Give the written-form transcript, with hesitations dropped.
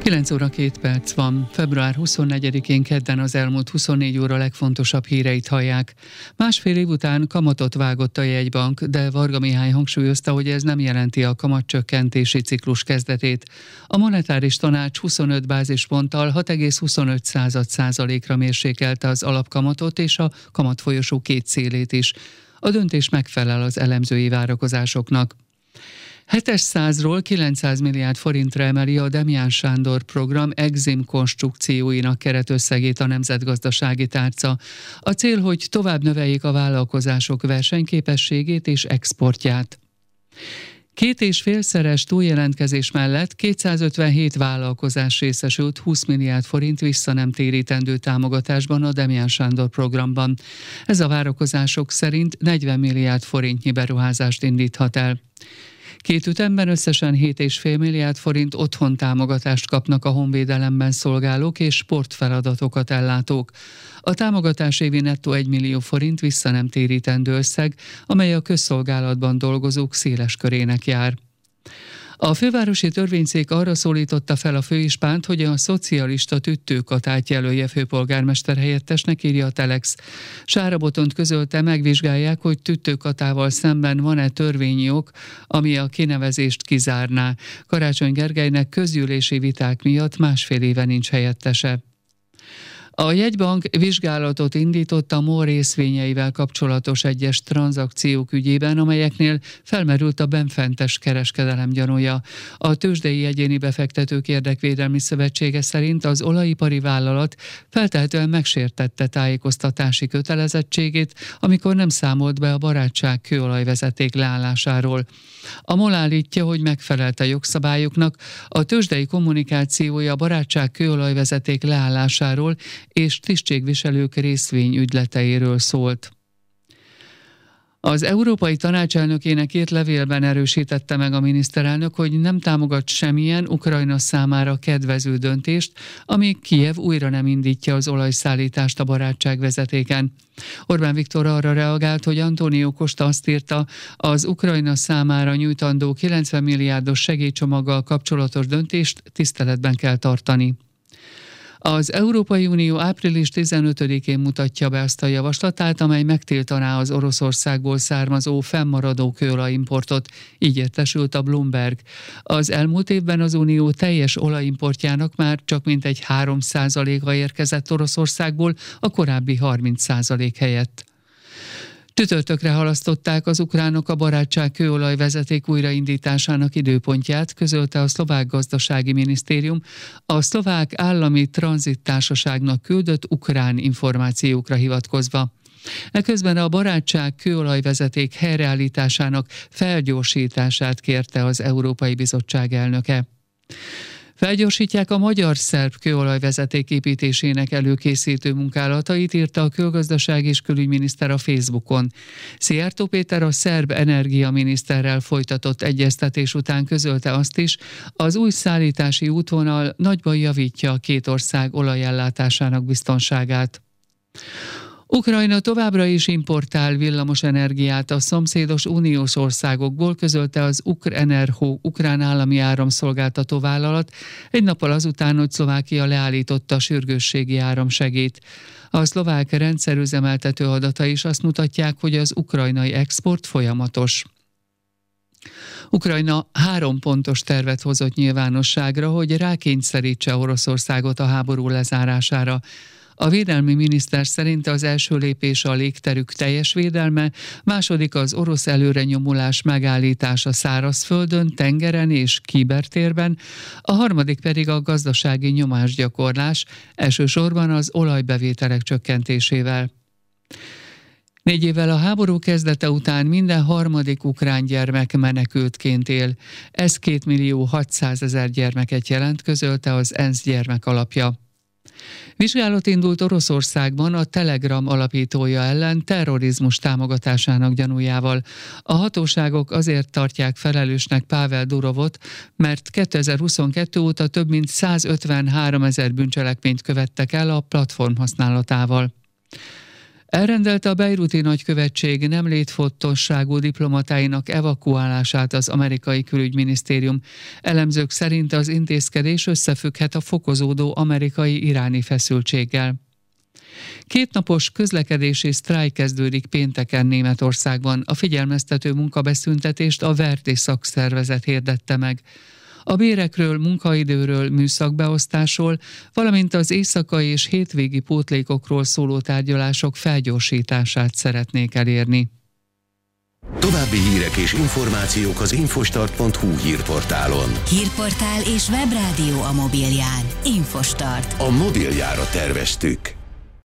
9 óra 2 perc van. Február 24-én kedden az elmúlt 24 óra legfontosabb híreit hallják. Másfél év után kamatot vágott a jegybank, de Varga Mihály hangsúlyozta, hogy ez nem jelenti a kamatcsökkentési ciklus kezdetét. A monetáris tanács 25 bázisponttal 6,25%-ra mérsékelte az alapkamatot és a kamatfolyosó két célét is. A döntés megfelel az elemzői várakozásoknak. 700-ról 900 milliárd forintra emeli a Demján Sándor program EXIM konstrukcióinak keretösszegét a nemzetgazdasági tárca. A cél, hogy tovább növeljék a vállalkozások versenyképességét és exportját. 2,5-szeres túljelentkezés mellett 257 vállalkozás részesült 20 milliárd forint visszanemtérítendő támogatásban a Demján Sándor programban. Ez a várakozások szerint 40 milliárd forintnyi beruházást indíthat el. Két ütemben összesen 7,5 milliárd forint otthontámogatást kapnak a honvédelemben szolgálók és sportfeladatokat ellátók. A támogatás évi nettó 1 millió forint visszanemtérítendő összeg, amely a közszolgálatban dolgozók széles körének jár. A fővárosi törvényszék arra szólította fel a főispánt, hogy a szocialista Tüttő Katát jelölje főpolgármester helyettesnek, írja a Telex. Sára Botont közölte, megvizsgálják, hogy Tüttő Katával szemben van-e törvényi ok, ami a kinevezést kizárná. Karácsony Gergelynek közgyűlési viták miatt másfél éve nincs helyettese. A jegybank vizsgálatot indított a MOL részvényeivel kapcsolatos egyes tranzakciók ügyében, amelyeknél felmerült a benfentes kereskedelem gyanúja. A Tőzsdei Egyéni Befektetők Érdekvédelmi Szövetsége szerint az olajipari vállalat feltehetően megsértette tájékoztatási kötelezettségét, amikor nem számolt be a Barátság kőolajvezeték leállásáról. A MOL állítja, hogy megfelelt a jogszabályoknak, a tőzsdei kommunikációja a Barátság kőolajvezeték leállásáról és tisztségviselők részvényügyleteiről szólt. Az Európai Tanács elnökének írt levélben erősítette meg a miniszterelnök, hogy nem támogat semmilyen Ukrajna számára kedvező döntést, amíg Kijev újra nem indítja az olajszállítást a barátságvezetéken. Orbán Viktor arra reagált, hogy Antónió Costa azt írta, az Ukrajna számára nyújtandó 90 milliárdos segélycsomaggal kapcsolatos döntést tiszteletben kell tartani. Az Európai Unió április 15-én mutatja be azt a javaslatát, amely megtiltaná az Oroszországból származó fennmaradó kőolajimportot, így értesült a Bloomberg. Az elmúlt évben az Unió teljes olajimportjának már csak mintegy 3%-a érkezett Oroszországból, a korábbi 30% helyett. Csütörtökre halasztották az ukránok a Barátság kőolajvezeték újraindításának időpontját, közölte a szlovák gazdasági minisztérium a szlovák állami tranzittársaságnak küldött ukrán információkra hivatkozva. Eközben a Barátság kőolajvezeték helyreállításának felgyorsítását kérte az Európai Bizottság elnöke. Felgyorsítják a magyar-szerb kőolajvezeték építésének előkészítő munkálatait, írta a külgazdaság és külügyminiszter a Facebookon. Szijjártó Péter a szerb energiaminiszterrel folytatott egyeztetés után közölte azt is, az új szállítási útvonal nagyban javítja a két ország olajellátásának biztonságát. Ukrajna továbbra is importál villamos energiát a szomszédos uniós országokból, közölte az Ukrenergo ukrán állami áramszolgáltató vállalat egy nappal azután, hogy Szlovákia leállította a sürgősségi áramsegélyt. A szlovák rendszerüzemeltető adatai is azt mutatják, hogy az ukrajnai export folyamatos. Ukrajna 3 pontos tervet hozott nyilvánosságra, hogy rákényszerítse Oroszországot a háború lezárására. A védelmi miniszter szerint az első lépés a légterük teljes védelme, második az orosz előrenyomulás megállítása szárazföldön, tengeren és kibertérben, a harmadik pedig a gazdasági nyomásgyakorlás, elsősorban az olajbevételek csökkentésével. 4 évvel a háború kezdete után minden harmadik ukrán gyermek menekültként él. Ez 2.600.000 gyermeket jelent, közölte az ENSZ gyermekalapja. Vizsgálat indult Oroszországban a Telegram alapítója ellen terrorizmus támogatásának gyanújával. A hatóságok azért tartják felelősnek Pavel Durovot, mert 2022 óta több mint 153 000 bűncselekményt követtek el a platform használatával. Elrendelte a bejruti nagykövetség nem létfontosságú diplomatáinak evakuálását az amerikai külügyminisztérium. Elemzők szerint az intézkedés összefügghet a fokozódó amerikai-iráni feszültséggel. Kétnapos közlekedési sztrájk kezdődik pénteken Németországban. A figyelmeztető munkabeszüntetést a Verdi szakszervezet hirdette meg. A bérekről, munkaidőről, műszakbeosztásról, valamint az éjszakai és hétvégi pótlékokról szóló tárgyalások felgyorsítását szeretnék elérni. További hírek és információk az infostart.hu hírportálon. Hírportál és webrádió a mobilján. Infostart. A mobiljára terveztük.